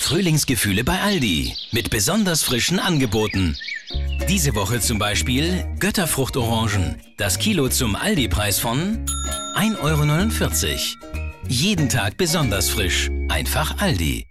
Frühlingsgefühle bei Aldi mit besonders frischen Angeboten. Diese Woche zum Beispiel Götterfruchtorangen. Das Kilo zum Aldi-Preis von 1,49 €. Jeden Tag besonders frisch. Einfach Aldi.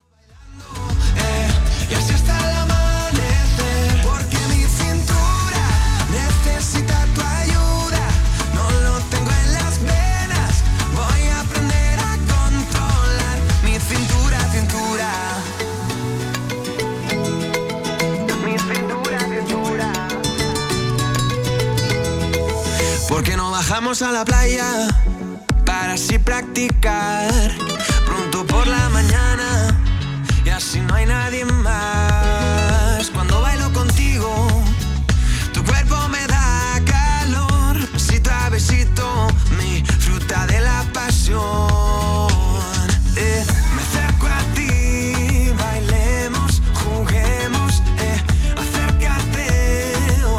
¿Por qué no bajamos a la playa para así practicar pronto por la mañana y así no hay nadie más? Cuando bailo contigo, tu cuerpo me da calor, besito a besito, mi fruta de la pasión. Me acerco a ti, bailemos, juguemos, acércate,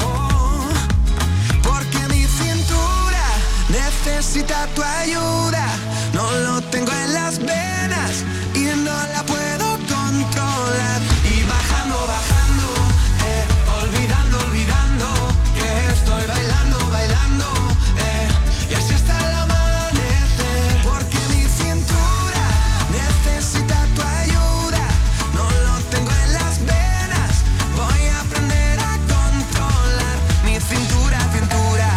porque mi cintura necesita tu ayuda. No lo tengo en las venas y no la puedo controlar. Y bajando, bajando, olvidando, olvidando que estoy bailando, bailando, y así hasta el amanecer. Porque mi cintura necesita tu ayuda. No lo tengo en las venas, voy a aprender a controlar mi cintura, cintura.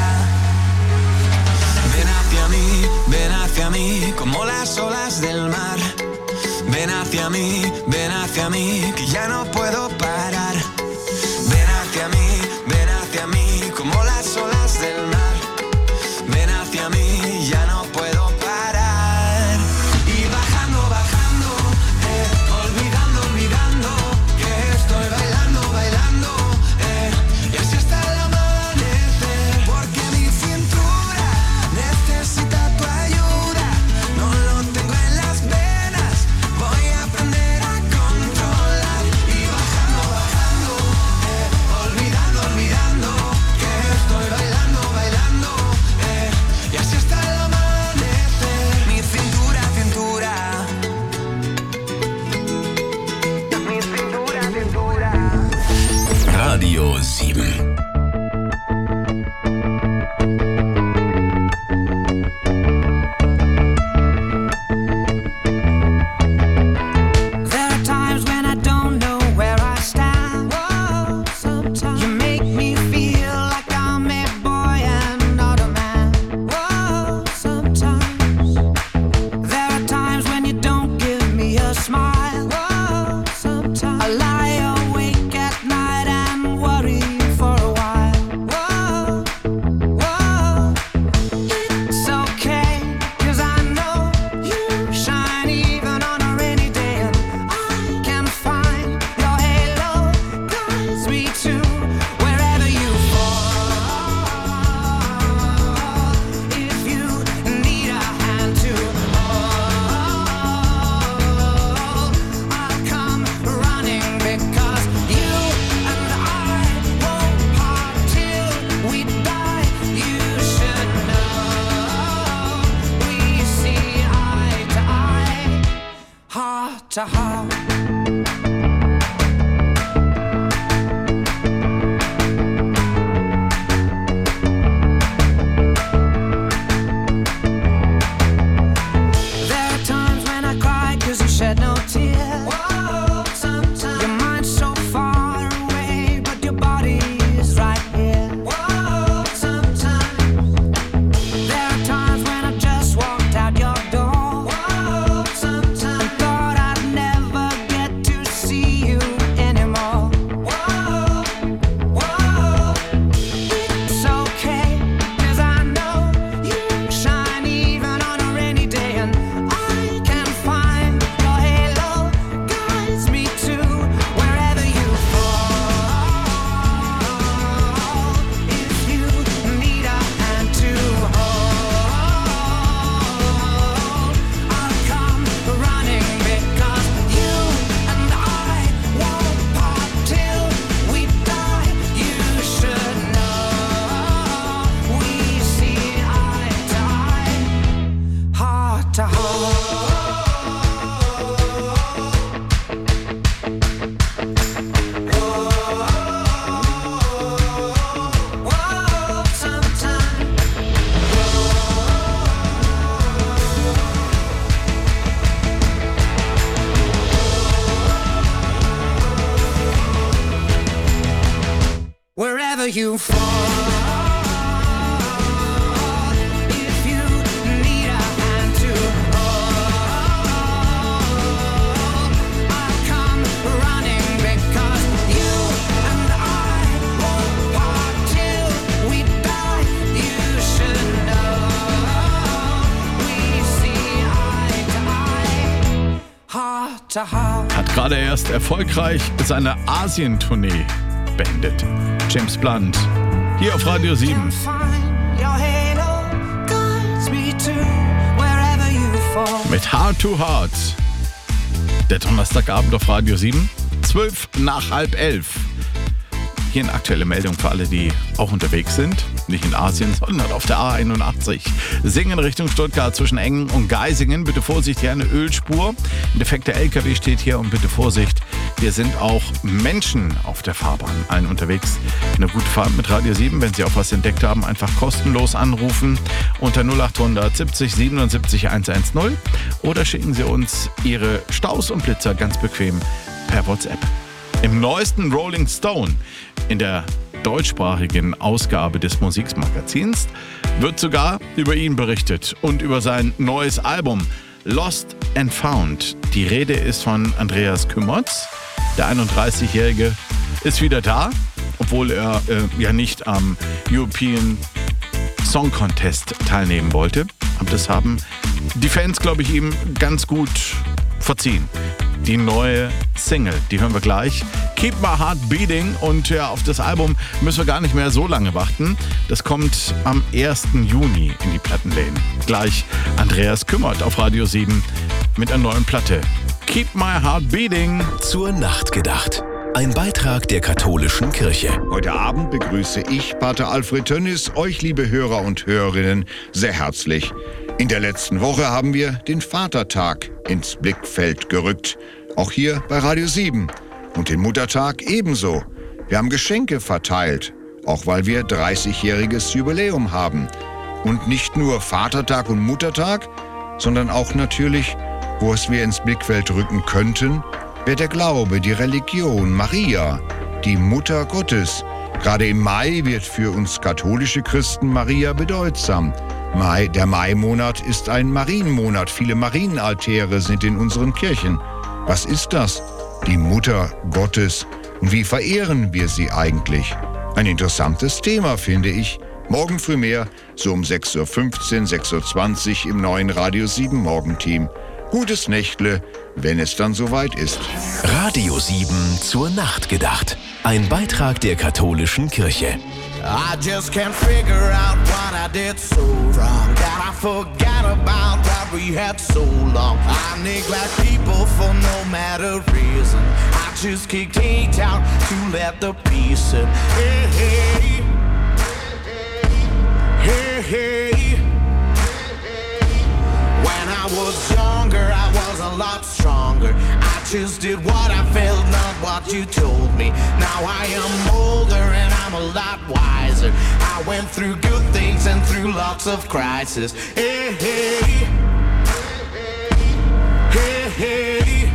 Ven hacia mí, como las olas del mar. Ven hacia mí, que ya no puedo parar. Ven hacia mí, como las olas del mar. Ven hacia mí, ya no puedo parar. Y bajando, bajando, olvidando, olvidando que estoy bailando, bailando, y así hasta el amanecer. Porque mi cintura necesita tu ayuda. No lo tengo en las venas, voy a aprender a controlar. Y bajando, bajando, olvidando, olvidando que estoy bailando, bailando, y así hasta el amanecer. Mi cintura, cintura. Mi cintura, cintura. Radio 7. There are times when I don't know where I stand. Sometimes you make me feel like I'm a boy and not a man. Sometimes there are times when you don't give me a smile. Sometimes I lie awake at night and worry for a while. It's okay, 'cause I know you shine even on a rainy day, and I can find your halo guides me to wherever you fall. If you need a hand to hold, I'll come running, because you and I won't part till we die. You should know we see eye to eye, heart to heart. There are times when I cry 'cause you shed no tears. Sometimes your mind's so far away, but your body is right here. Sometimes there are times when I just walked out your door. Sometimes I thought I'd never get you fall. If you need a hand to hold, I'll come running because you and I won't part till we die. You should know we see eye to eye, heart to heart. Hat gerade erst erfolgreich seine Asien-Tournee beendet. James Blunt, hier auf Radio 7. Mit Heart to Heart. Der Donnerstagabend auf Radio 7, 11:12. Hier eine aktuelle Meldung für alle, die auch unterwegs sind. Nicht in Asien, sondern auf der A81. Singen Richtung Stuttgart zwischen Engen und Geisingen. Bitte Vorsicht, hier eine Ölspur. Ein defekter LKW steht hier und bitte Vorsicht, hier sind auch Menschen auf der Fahrbahn. Allen unterwegs eine gute Fahrt mit Radio 7. Wenn Sie auch was entdeckt haben, einfach kostenlos anrufen unter 0800 70 77 110 oder schicken Sie uns Ihre Staus und Blitzer ganz bequem per WhatsApp. Im neuesten Rolling Stone, in der deutschsprachigen Ausgabe des Musikmagazins, wird sogar über ihn berichtet und über sein neues Album Lost and Found. Die Rede ist von Andreas Kümmertz. Der 31-Jährige ist wieder da, obwohl er ja nicht am European Song Contest teilnehmen wollte. Aber das haben die Fans, glaube ich, ihm ganz gut verziehen. Die neue Single, die hören wir gleich. Keep My Heart Beating. Und ja, auf das Album müssen wir gar nicht mehr so lange warten. Das kommt am 1. Juni in die Plattenläden. Gleich Andreas Kümmert auf Radio 7 mit einer neuen Platte. Keep My Heart Beating. Zur Nacht gedacht. Ein Beitrag der katholischen Kirche. Heute Abend begrüße ich, Pater Alfred Tönnis, euch liebe Hörer und Hörerinnen, sehr herzlich. In der letzten Woche haben wir den Vatertag ins Blickfeld gerückt. Auch hier bei Radio 7. Und den Muttertag ebenso. Wir haben Geschenke verteilt, auch weil wir 30-jähriges Jubiläum haben. Und nicht nur Vatertag und Muttertag, sondern auch natürlich, wo es wir ins Blickfeld rücken könnten, wäre der Glaube, die Religion, Maria, die Mutter Gottes. Gerade im Mai wird für uns katholische Christen Maria bedeutsam. Der Mai-Monat ist ein Marienmonat. Viele Marienaltäre sind in unseren Kirchen. Was ist das? Die Mutter Gottes. Und wie verehren wir sie eigentlich? Ein interessantes Thema, finde ich. Morgen früh mehr, so um 6.15 Uhr, 6.20 Uhr im neuen Radio 7 Morgenteam. Gutes Nächtle, wenn es dann soweit ist. Radio 7 zur Nacht gedacht. Ein Beitrag der katholischen Kirche. I just can't figure out what I did so wrong, that I forgot about what we had so long. I neglect people for no matter reason. I just kick things out to let the peace in. Hey, hey, hey, hey. When I was younger, I was a lot stronger. I just did what I felt, not what you told me. Now I am older and I'm a lot wiser. I went through good things and through lots of crisis. Hey, hey, hey, hey.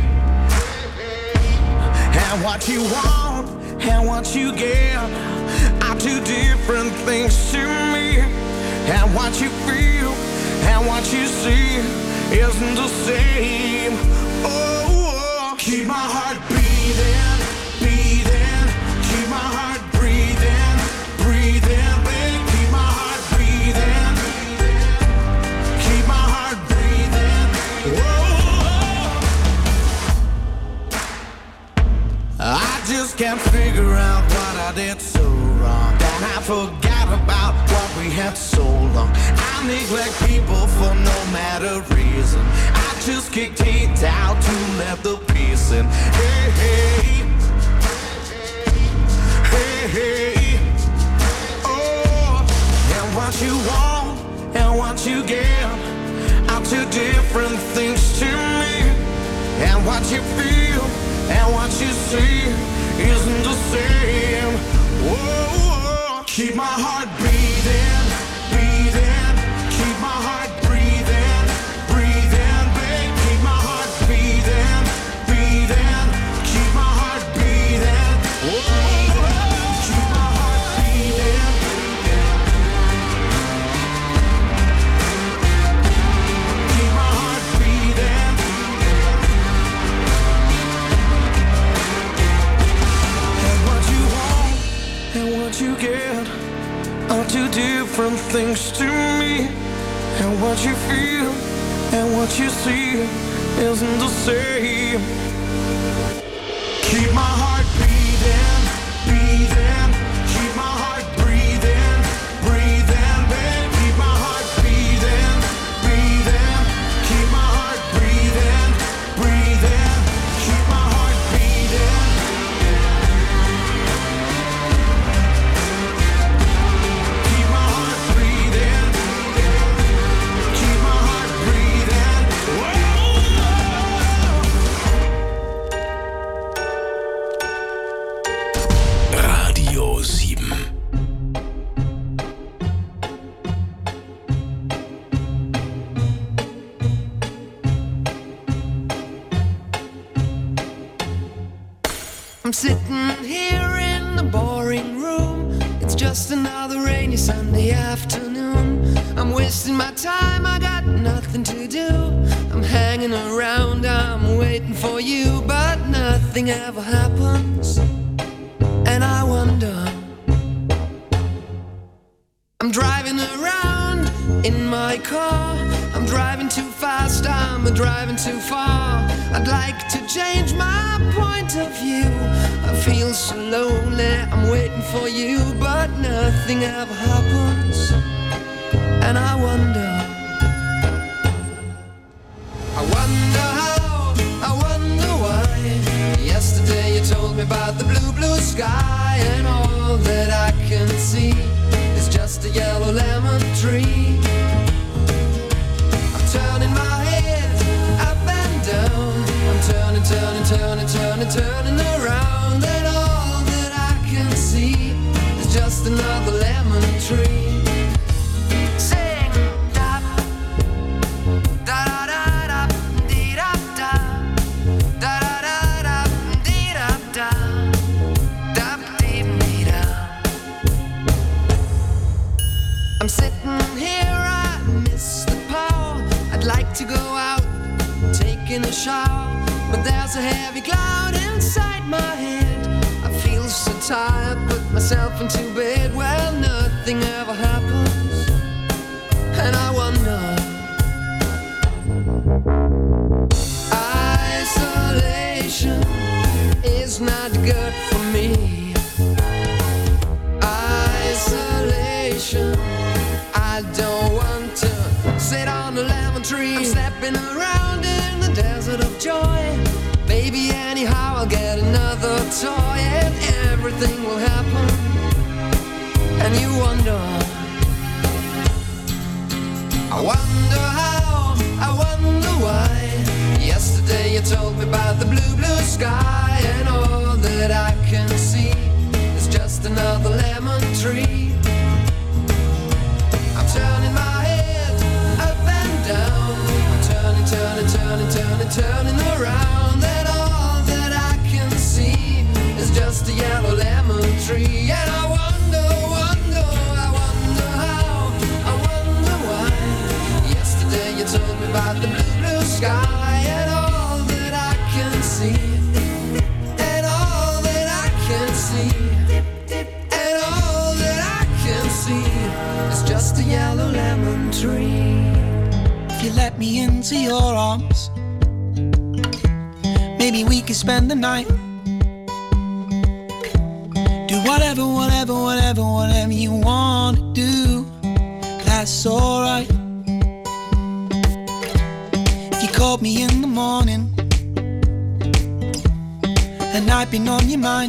And what you want and what you get are two different things to me. And what you feel and what you see isn't the same. Oh, keep my heart beating, beating. Keep my heart breathing, breathing. Babe, keep my heart breathing, keep my heart breathing. Oh, I just can't figure out what I did so wrong, that I forgot about what we had so long. I neglect people for no matter reason. I just kick teeth out to let the peace in. Hey, hey, hey, hey. Oh, and what you want and what you get are two different things to me. And what you feel and what you see isn't the same. Whoa, keep my heart beating, beating. Keep my heart breathing, breathing. Babe, keep my heart beating, beating. Keep my heart beating. Whoa, keep my heart beating. And what you feel and what you see isn't the same. Keep my heart beating, beating. Keep my heart breathing, breathing, babe. Keep my heart beating, breathing. Keep my heart breathing, breathing. Keep my heart beating. Keep my heart breathing. Keep my heart breathing. Radio 7. I'm sitting here in the boring room. It's just another rainy Sunday afternoon. I'm wasting my time, I got nothing to do. I'm hanging around, I'm waiting for you, but nothing ever happens. And I wonder, I'm driving around in my car. I'm driving too fast, I'm driving too far. I'd like to change my point of view. I feel so lonely, I'm waiting for you, but nothing ever happens. And I wonder how, I wonder why. Yesterday you told me about the blue, blue sky, and all that I can see is just a yellow lemon tree. I'm turning my head up and down. I'm turning, turning, turning, turning, turning around, and all that I can see is just another lemon tree. Sing, da, da, da, da, da, dee, da, da, da, da, da, dee, da, da, da, dee, dee, da. I'm sitting here, I miss the power. I'd like to go out, taking a shower, but there's a heavy cloud inside my head. I feel so tired, put myself into bed. Well, nothing ever happens, and I wonder. Isolation is not good for me. Isolation, I don't want to sit on a lemon tree. I'm stepping around in the desert of joy. Baby, anyhow, I'll get another toy, and everything will happen. And you wonder, I wonder how, I wonder why. Yesterday you told me about the blue, blue sky, and all that I can see is just another lemon tree. I'm turning my head up and down. I'm turning, turning, turning, turning, turning around, and all that I can see is just a yellow lemon tree. And I wonder, wonder, I wonder how, I wonder why. Yesterday you told me about the blue, blue sky, and all that I can see, and all that I can see, and all that I can see is just a yellow lemon tree. If you let me into your arms, maybe we could spend the night. Do whatever, whatever, whatever, whatever you want to do, that's alright. If you called me in the morning and I've been on your mind,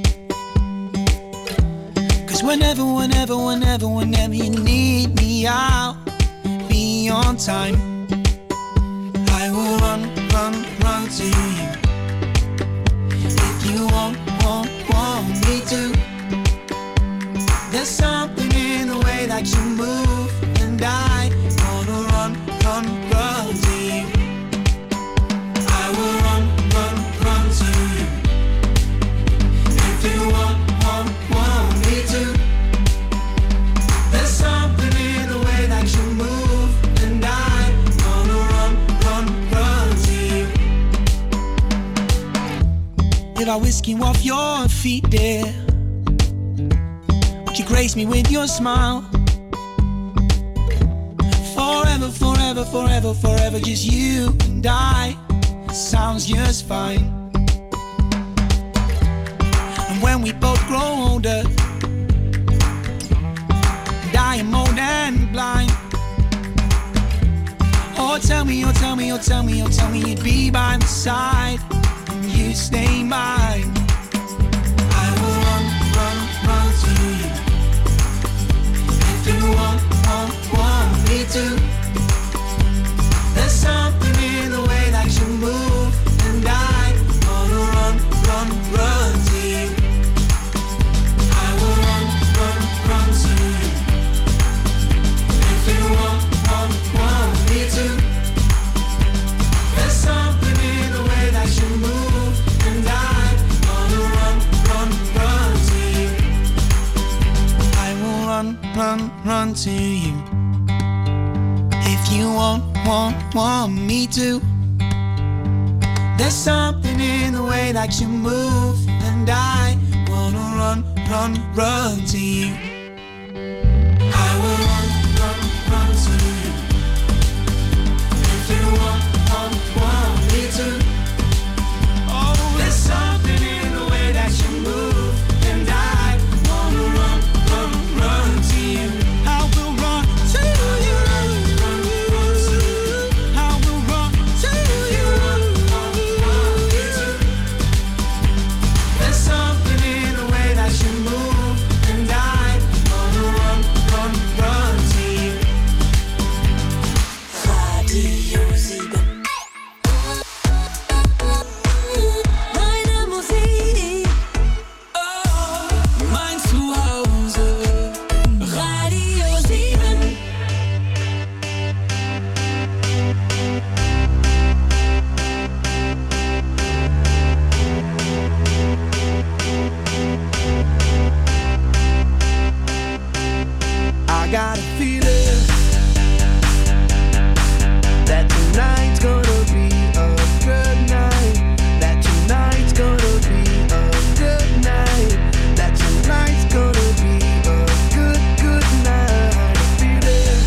'cause whenever, whenever, whenever, whenever you need me, I'll be on time. I will run, run, run to you. If you want me to. There's something in the way that you move, and I wanna run, run, run to you. I will run, run, run to you. If you want me to. There's something in the way that you move, and I wanna run, run, run to you. If I whisk you off your feet, dear, would you grace me with your smile? Forever, forever, forever, forever, just you and I. Sounds just fine. And when we both grow older, and I am old and blind, oh tell me, oh tell me, oh tell me, oh tell me you'd be by my side and you'd stay mine. I will run, run, run to you. If you want me to. There's something in the way that you move, and I wanna run, run, run to you. I will run, run, run to you. If you want me to. There's something in the way that you move, and I wanna run, run, run to you. I will run, run, run to you. If you want me to. There's something in the way that you move, and I wanna run, run, run to you. I will run, run, run to you. If you want me to. Oh, there's something in the way that you move, and I wanna run, run, run to you. I will run to you. I got a feeling that tonight's gonna be a good night. That tonight's gonna be a good night. That tonight's gonna be a good, good night. A feeling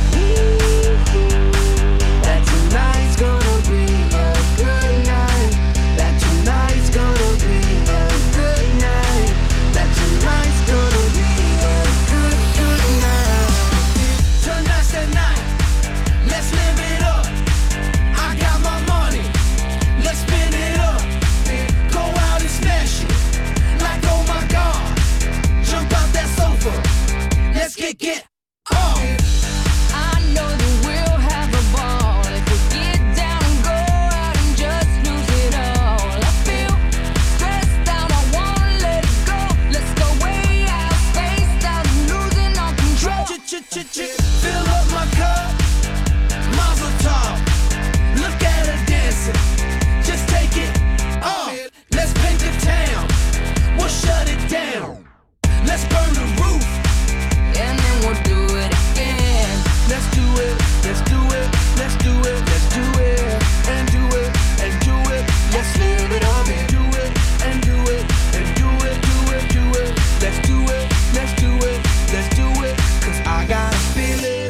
that tonight's gonna be a good night. That tonight's gonna be a good night. That tonight's gonna be a good, good night. Tonight's the night, let's live it up. I got my money, let's spin it up. Go out and smash it, like oh my God. Jump out that sofa, let's get off. I know that we'll have a ball if we get down and go out and just lose it all. I feel stressed out, I wanna let it go. Let's go way out, spaced out, losing all control. Fill up my cup, Mazel tov. Look at her dancing, just take it off. Let's paint the town, we'll shut it down. Let's burn the roof, And then we'll do it again. let's do it, let's do it, let's do it, let's do it, and do it, and do it. Let's live it up and do it, and do it, and do it, do it, do it. Let's do it, let's do it, let's do it. 'Cause I got a feeling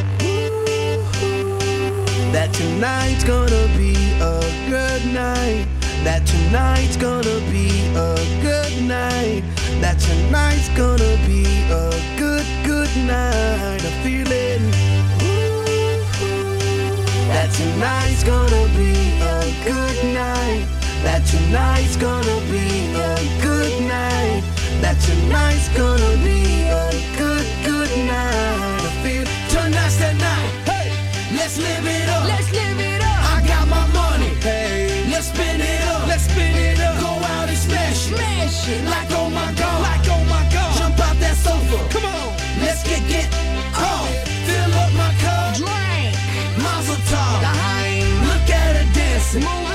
that tonight's gonna be a good night. That tonight's gonna be a good night. That tonight's gonna be a good, good night. A feeling that tonight's gonna be a good night. That tonight's gonna be a good night. That tonight's gonna be a good, good night. I feel tonight's the night. Hey, let's live it up. Let's live it up. I got my money. Hey, let's spin it up. Let's spin it up. Go out and smash it. Smash it. Like oh my God. Like oh my God. Jump out that sofa. Come on. Let's get off. Fill up my cup. Drink. Mazel tov. Daheim. Look at her dancing. Move